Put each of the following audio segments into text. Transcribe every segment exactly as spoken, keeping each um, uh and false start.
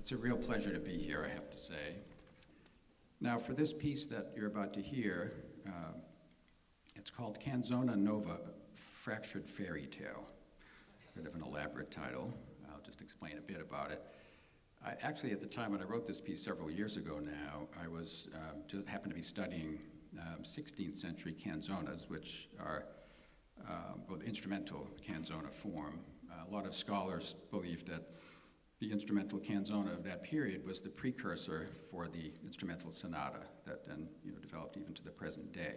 It's a real pleasure to be here, I have to say. Now, for this piece that you're about to hear, uh, it's called Canzona Nova, Fractured Fairy Tale. Bit of an elaborate title. I'll just explain a bit about it. I, actually, at the time when I wrote this piece several years ago now, I was um, just happened to be studying um, sixteenth century canzonas, which are uh, both instrumental canzona form. Uh, a lot of scholars believe that the instrumental canzona of that period was the precursor for the instrumental sonata that then you know, developed even to the present day.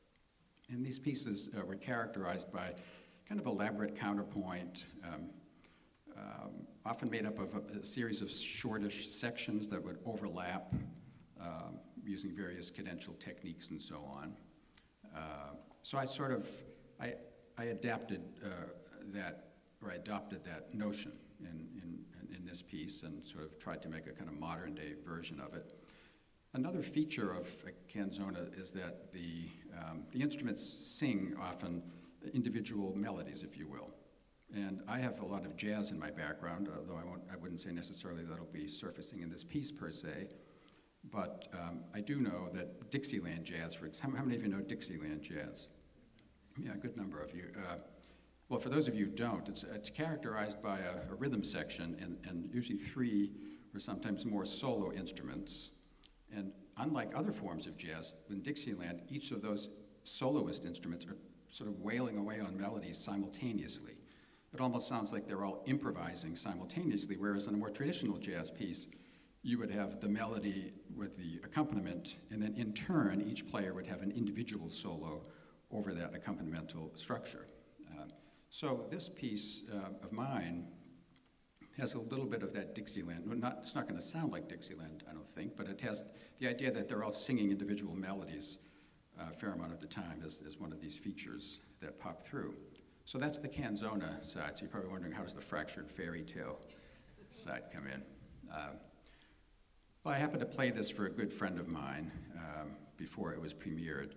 And these pieces uh, were characterized by kind of elaborate counterpoint, um, um, often made up of a, a series of shortish sections that would overlap um, using various cadential techniques and so on. Uh, so I sort of, I, I adapted uh, that, or I adopted that notion in, in, in this piece and sort of tried to make a kind of modern day version of it. Another feature of a canzona is that the, um, the instruments sing often individual melodies, if you will. And I have a lot of jazz in my background, although I, won't, I wouldn't say necessarily that'll be surfacing in this piece per se. But um, I do know that Dixieland jazz, for example, how many of you know Dixieland jazz? Yeah, a good number of you. Uh, well, for those of you who don't, it's, it's characterized by a, a rhythm section and, and usually three or sometimes more solo instruments. And unlike other forms of jazz, in Dixieland, each of those soloist instruments are sort of wailing away on melodies simultaneously. It almost sounds like they're all improvising simultaneously, whereas in a more traditional jazz piece, you would have the melody with the accompaniment, and then in turn, each player would have an individual solo over that accompanimental structure. Uh, so this piece uh, of mine has a little bit of that Dixieland. Well, not, it's not going to sound like Dixieland, I don't think, but it has the idea that they're all singing individual melodies a fair amount of the time is, is one of these features that pop through. So that's the canzona side. So you're probably wondering, how does the fractured fairy tale side come in? Um, well, I happened to play this for a good friend of mine um, before it was premiered.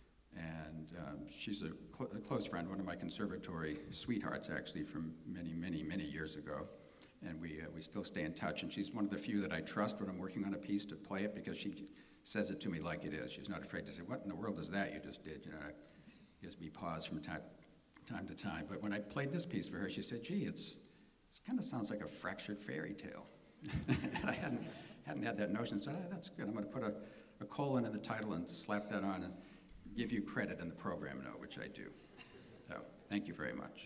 And um, she's a, cl- a close friend, one of my conservatory sweethearts, actually, from many, many, many years ago. And we uh, we still stay in touch. And she's one of the few that I trust when I'm working on a piece to play it, because she says it to me like it is. She's not afraid to say, "What in the world is that you just did?" You know, it gives me pause from time, time to time. But when I played this piece for her, she said, "Gee, it's it kind of sounds like a fractured fairy tale." And I hadn't hadn't had that notion. So ah, that's good. I'm going to put a, a colon in the title and slap that on and give you credit in the program note, which I do. So thank you very much.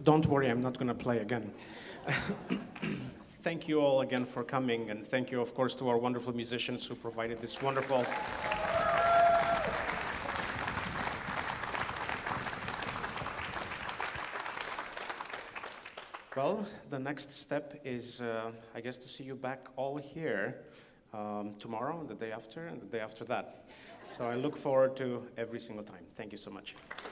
don't worry, I'm not going to play again. Thank you all again for coming, and thank you, of course, to our wonderful musicians who provided this wonderful... Well, the next step is, uh, I guess, to see you back all here um, tomorrow, and the day after, and the day after that. So I look forward to every single time. Thank you so much.